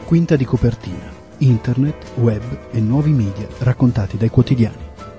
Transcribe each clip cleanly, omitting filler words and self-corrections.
Quinta di copertina, internet, web e nuovi media raccontati dai quotidiani.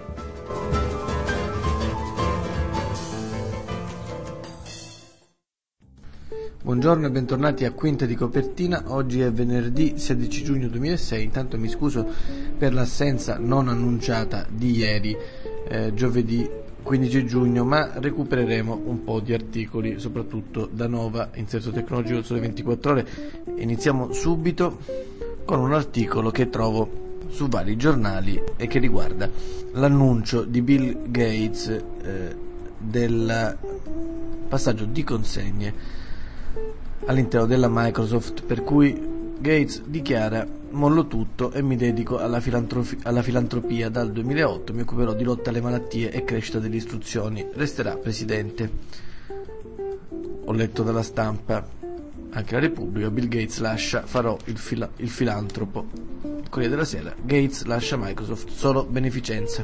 Buongiorno e bentornati a Quinta di copertina. Oggi è venerdì 16 giugno 2006. Intanto mi scuso per l'assenza non annunciata di ieri, giovedì 15 giugno, ma recupereremo un po' di articoli, soprattutto da Nova, Inserto Tecnologico del Sole 24 Ore. Iniziamo subito con un articolo che trovo su vari giornali e che riguarda l'annuncio di Bill Gates del passaggio di consegne all'interno della Microsoft, per cui Gates dichiara: mollo tutto e mi dedico alla filantropia. Dal 2008 mi occuperò di lotta alle malattie e crescita delle istruzioni. Resterà presidente. Ho letto dalla stampa, anche la Repubblica: Bill Gates lascia, farò il filantropo. Corriere della Sera: Gates lascia Microsoft, solo beneficenza.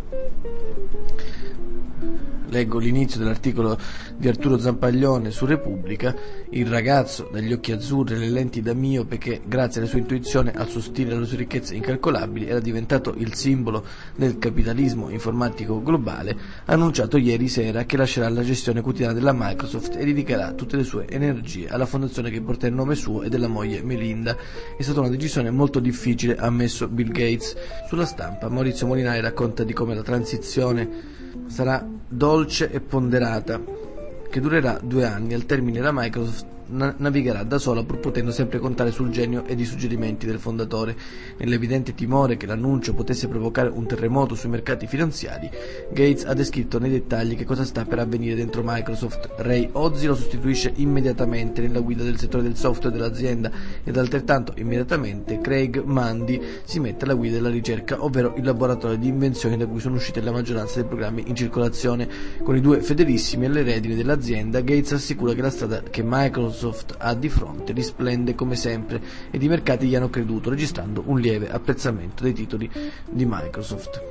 Leggo l'inizio dell'articolo di Arturo Zampaglione su Repubblica: il ragazzo dagli occhi azzurri e le lenti da miope che, grazie alla sua intuizione, al suo stile e alle sue ricchezze incalcolabili, era diventato il simbolo del capitalismo informatico globale, ha annunciato ieri sera che lascerà la gestione quotidiana della Microsoft e dedicherà tutte le sue energie alla fondazione che porta il nome suo e della moglie Melinda. È stata una decisione molto difficile, ha ammesso Bill Gates. Sulla Stampa Maurizio Molinari racconta di come la transizione sarà dolce e ponderata, che durerà 2 anni. Al termine la Microsoft navigherà da sola, pur potendo sempre contare sul genio ed i suggerimenti del fondatore. Nell'evidente timore che l'annuncio potesse provocare un terremoto sui mercati finanziari, Gates ha descritto nei dettagli che cosa sta per avvenire dentro Microsoft. Ray Ozzie lo sostituisce immediatamente nella guida del settore del software dell'azienda ed altrettanto immediatamente Craig Mundie si mette alla guida della ricerca, ovvero il laboratorio di invenzioni da cui sono uscite la maggioranza dei programmi in circolazione. Con i 2 fedelissimi alle redini dell'azienda, Gates assicura che la strada che Microsoft ha di fronte risplende come sempre ed i mercati gli hanno creduto, registrando un lieve apprezzamento dei titoli di Microsoft.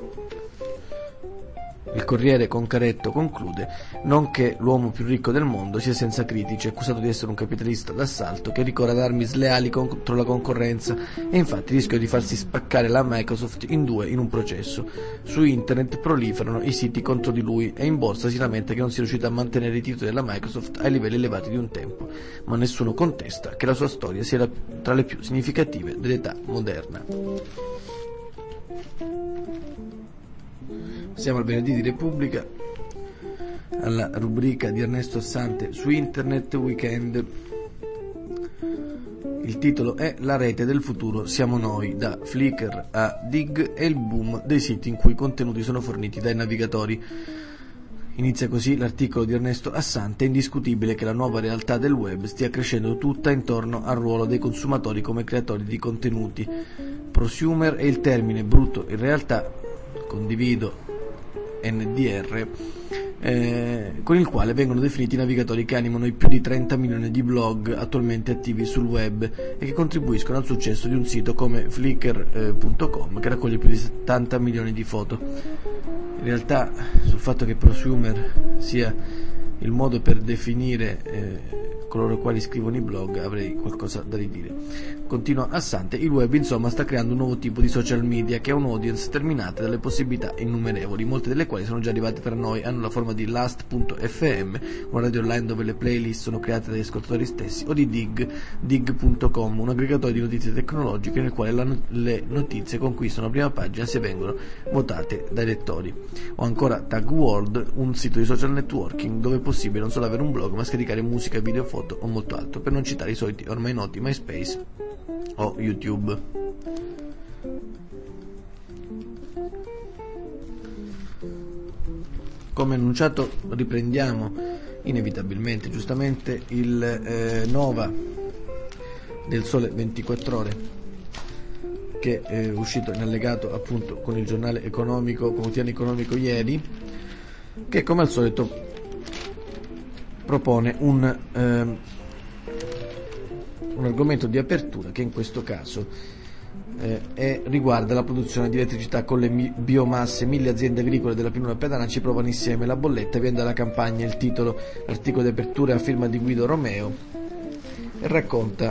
Il Corriere con Caretto conclude: non che l'uomo più ricco del mondo sia senza critici, accusato di essere un capitalista d'assalto che ricorre ad armi sleali contro la concorrenza e infatti rischia di farsi spaccare la Microsoft in 2 in un processo. Su internet proliferano i siti contro di lui e in borsa si lamenta che non sia riuscito a mantenere i titoli della Microsoft ai livelli elevati di un tempo, ma nessuno contesta che la sua storia sia tra le più significative dell'età moderna. Siamo al venerdì di Repubblica, alla rubrica di Ernesto Assante su Internet Weekend. Il titolo è La rete del futuro siamo noi, da Flickr a Digg e il boom dei siti in cui i contenuti sono forniti dai navigatori. Inizia così l'articolo di Ernesto Assante: è indiscutibile che la nuova realtà del web stia crescendo tutta intorno al ruolo dei consumatori come creatori di contenuti. Prosumer è il termine brutto, in realtà condivido NDR, con il quale vengono definiti i navigatori che animano i più di 30 milioni di blog attualmente attivi sul web e che contribuiscono al successo di un sito come Flickr.com, che raccoglie più di 70 milioni di foto. In realtà sul fatto che prosumer sia il modo per definire coloro i quali scrivono i blog avrei qualcosa da ridire. Continua Assante: il web insomma sta creando un nuovo tipo di social media che ha un'audience terminata dalle possibilità innumerevoli, molte delle quali sono già arrivate tra noi, hanno la forma di Last.fm, una radio online dove le playlist sono create dagli ascoltatori stessi, o di Digg.com, un aggregatore di notizie tecnologiche nel quale le notizie conquistano la prima pagina se vengono votate dai lettori, o ancora Tag World, un sito di social networking dove è possibile non solo avere un blog ma scaricare musica, video, foto o molto altro, per non citare i soliti ormai noti MySpace o YouTube. Come annunciato riprendiamo inevitabilmente, giustamente, il Nova del Sole 24 Ore, che è uscito in allegato appunto con il giornale economico, quotidiano economico ieri, che come al solito propone un argomento di apertura che in questo caso riguarda la produzione di elettricità con le biomasse. 1000 aziende agricole della pianura padana ci provano insieme, la bolletta viene dalla campagna. Il titolo, l'articolo di apertura, è a firma di Guido Romeo e racconta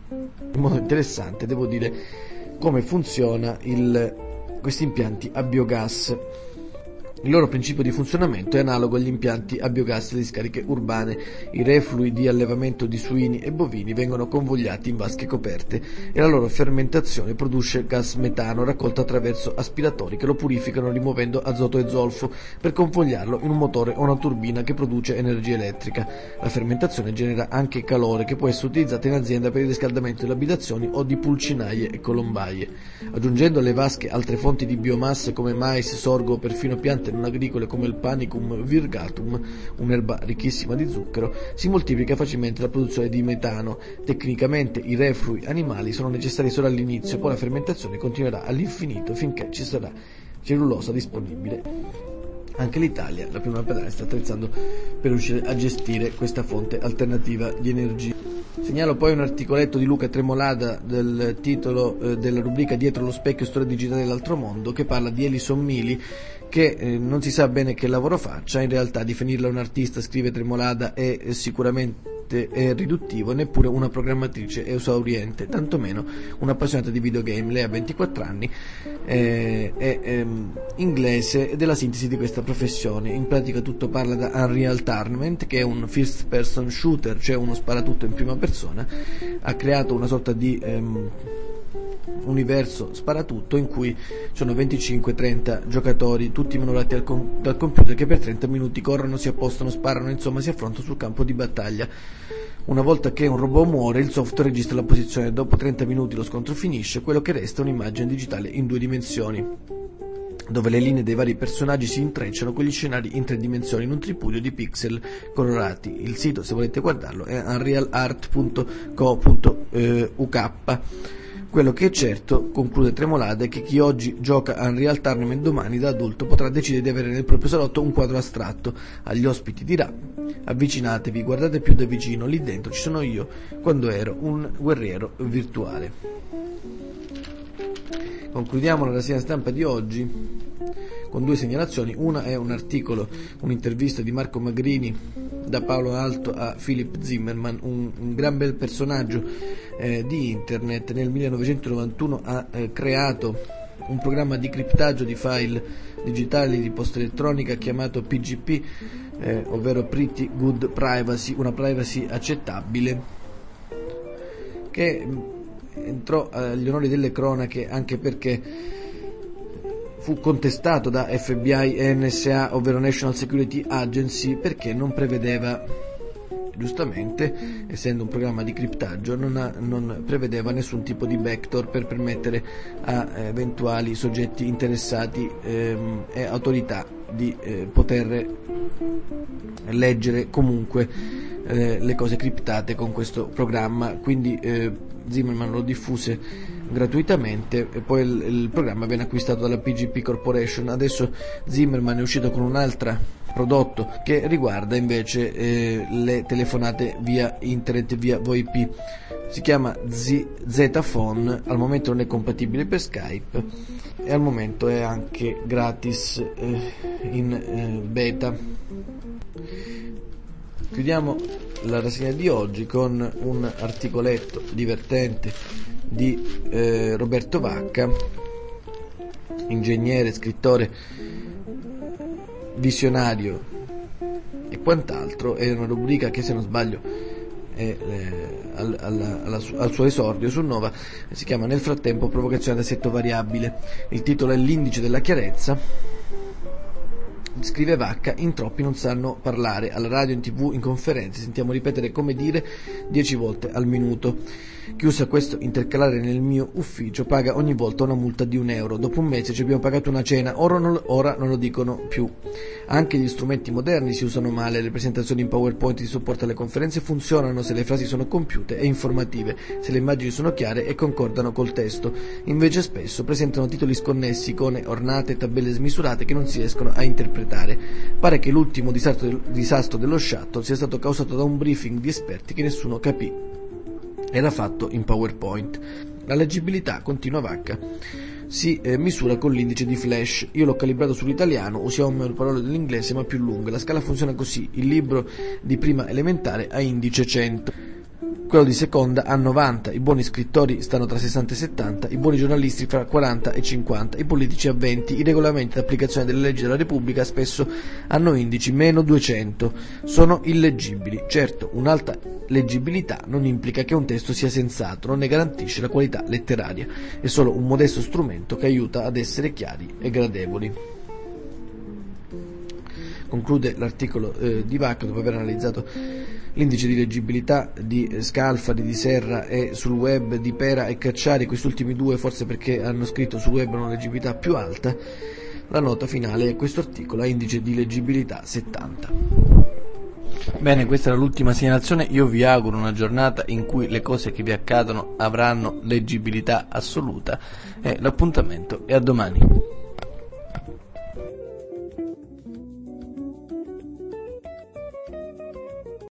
in modo interessante, devo dire, come funziona questi impianti a biogas. Il loro principio di funzionamento è analogo agli impianti a biogas delle discariche urbane. I reflui di allevamento di suini e bovini vengono convogliati in vasche coperte e la loro fermentazione produce gas metano raccolto attraverso aspiratori che lo purificano rimuovendo azoto e zolfo per convogliarlo in un motore o una turbina che produce energia elettrica. La fermentazione genera anche calore che può essere utilizzato in azienda per il riscaldamento delle abitazioni o di pulcinaie e colombaie. Aggiungendo alle vasche altre fonti di biomassa come mais, sorgo o perfino piante non agricole come il Panicum virgatum, un'erba ricchissima di zucchero, si moltiplica facilmente la produzione di metano. Tecnicamente i reflui animali sono necessari solo all'inizio, poi la fermentazione continuerà all'infinito finché ci sarà cellulosa disponibile. Anche l'Italia, la prima pedale, sta attrezzando per riuscire a gestire questa fonte alternativa di energia. Segnalo poi un articoletto di Luca Tremolada del titolo della rubrica Dietro lo specchio storia digitale dell'altro mondo, che parla di Elison Mili, che non si sa bene che lavoro faccia. In realtà definirla un artista, scrive Tremolada, è sicuramente riduttivo, neppure una programmatrice è esauriente, tantomeno un'appassionata di videogame. Lei ha 24 anni, è inglese ed è la sintesi di questa professione. In pratica tutto parla da Unreal Tournament, che è un first person shooter, cioè uno sparatutto in prima persona. Ha creato una sorta di universo sparatutto in cui sono 25-30 giocatori, tutti monitorati dal computer, che per 30 minuti corrono, si appostano, sparano, insomma si affrontano sul campo di battaglia. Una volta che un robot muore, il software registra la posizione. Dopo 30 minuti lo scontro finisce, quello che resta è un'immagine digitale in 2 dimensioni, dove le linee dei vari personaggi si intrecciano con gli scenari in 3 dimensioni in un tripudio di pixel colorati. Il sito, se volete guardarlo, è unrealart.co.uk. Quello che è certo, conclude Tremolada, è che chi oggi gioca a Unreal Tournament domani da adulto potrà decidere di avere nel proprio salotto un quadro astratto. Agli ospiti dirà: avvicinatevi, guardate più da vicino, lì dentro ci sono io quando ero un guerriero virtuale. Concludiamo la rassegna stampa di oggi con 2 segnalazioni. Una è un articolo, un'intervista di Marco Magrini da Paolo Alto a Philip Zimmermann, un gran bel personaggio di internet. Nel 1991 ha creato un programma di criptaggio di file digitali di posta elettronica chiamato PGP, ovvero Pretty Good Privacy, una privacy accettabile, che entrò agli onori delle cronache anche perché fu contestato da FBI e NSA, ovvero National Security Agency, perché non prevedeva, giustamente, essendo un programma di criptaggio, non prevedeva nessun tipo di backdoor per permettere a eventuali soggetti interessati e autorità di poter leggere comunque le cose criptate con questo programma. Quindi Zimmermann lo diffuse gratuitamente e poi il programma venne acquistato dalla PGP Corporation. Adesso Zimmermann è uscito con un altro prodotto che riguarda invece le telefonate via internet, via VoIP. Si chiama Z-Phone, al momento non è compatibile per Skype e al momento è anche gratis in beta. Chiudiamo la rassegna di oggi con un articoletto divertente di Roberto Vacca, ingegnere, scrittore, visionario e quant'altro. È una rubrica che, se non sbaglio, è al suo esordio su Nova. Si chiama Nel frattempo provocazione ad assetto variabile. Il titolo è L'indice della chiarezza. Scrive Vacca: in troppi non sanno parlare, alla radio, in TV, in conferenze sentiamo ripetere come dire 10 volte al minuto. Chi usa questo intercalare nel mio ufficio paga ogni volta una multa di €1. Dopo un mese ci abbiamo pagato una cena, ora non lo dicono più. Anche gli strumenti moderni si usano male, le presentazioni in PowerPoint di supporto alle conferenze funzionano se le frasi sono compiute e informative, se le immagini sono chiare e concordano col testo. Invece spesso presentano titoli sconnessi, icone ornate e tabelle smisurate che non si riescono a interpretare. Pare che l'ultimo disastro dello shuttle sia stato causato da un briefing di esperti che nessuno capì. Era fatto in PowerPoint. La leggibilità, continua Vacca, si misura con l'indice di Flash. Io l'ho calibrato sull'italiano, usiamo le parole dell'inglese ma più lunghe. La scala funziona così: il libro di prima elementare ha indice 100. quello di seconda a 90, i buoni scrittori stanno tra 60 e 70, i buoni giornalisti fra 40 e 50, i politici a 20, i regolamenti d'applicazione delle leggi della Repubblica spesso hanno indici meno 200, sono illeggibili. Certo, un'alta leggibilità non implica che un testo sia sensato, non ne garantisce la qualità letteraria, è solo un modesto strumento che aiuta ad essere chiari e gradevoli. Conclude l'articolo di Vacca, dopo aver analizzato l'indice di leggibilità di Scalfari, di Serra e sul web di Pera e Cacciari, questi ultimi due forse perché hanno scritto sul web una leggibilità più alta. La nota finale è questo articolo a indice di leggibilità 70. Bene, questa era l'ultima segnalazione. Io vi auguro una giornata in cui le cose che vi accadono avranno leggibilità assoluta e l'appuntamento è a domani.